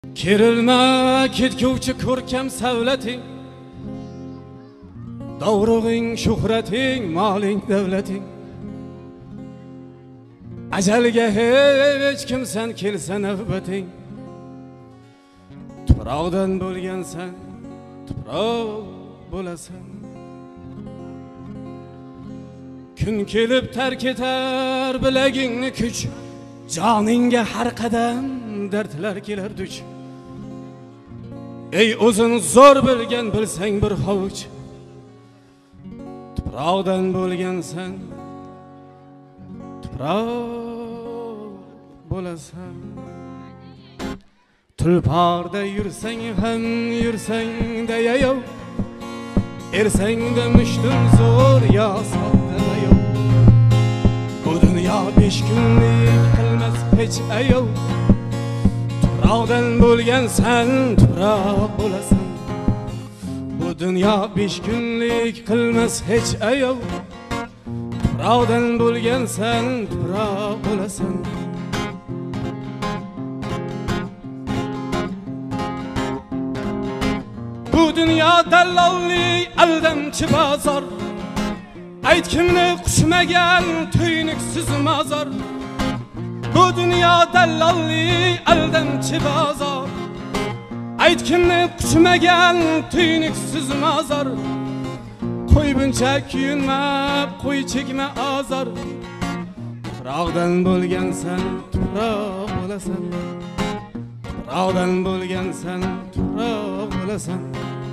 Kerilma ketguvchi ko'rkam savlating, dovrug'ing, shuhrating, moling, davlating. Ajalga hech kimsan kelsa navbating. Tuproqdan bo'lgansan, tuproq bo'lasan. Kun kelib tark etar bilagingni kuch, joningga har qadam dardlar kelar duch. Ey o'zin zo'r bilgan bilsang bir hovuch, tuproqdan bo'lgansan, tuproq bo'lasan. Tulporda yursang ham yursang-da yayov, ersang-da mushtum zo'r yo sodda yayov. Bu dunyo 5 kunlik qilmas hech ayov. Tuproqdan bo'lgansan, tuproq bo'lasan. Bu dunyo 5 kunlik qilmas hech ayov. Tuproqdan bo'lgansan, tuproq bo'lasan. Bu dunyo dallollik aldamchi bozor. Aytgimni quchmagan tuynuksiz mozor. Bu dunyo dallollik aldamchi bozor. Aytgimni quchmagan tuynuksiz mozor. Qo'y buncha kuyunma, qo'y chekma azor. Tuproqdan bo'lgansan, tuproq bo'lasan. Tuproqdan bo'lgansan, tuproq bo'lasan.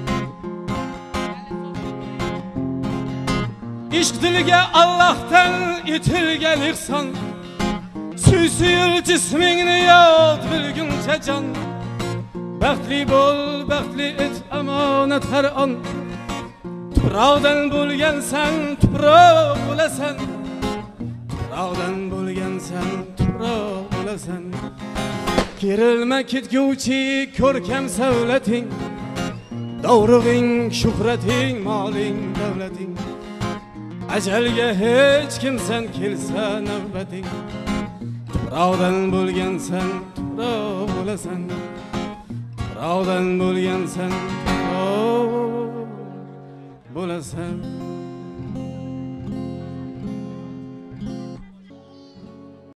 İşq diliga Allohdan etilgan ihson. Suysil jismingni yod bilguncha jon. Baxtli bo'l, baxtli et amonat har on. Tuproqdan bo'lgansan, tuproq bo'lasan. Tuproqdan bo'lgansan, tuproq bo'lasan. Kerilma ketguvchi ko'rkam savlating, dovrug'ing, shuhrating, moling, davlating. Ajalga hech kimsan kelsa navbating. Tuproqdan bo'lgansan, tuproq bo'lasan. Tuproqdan bo'lgansan, tuproq bo'lasan.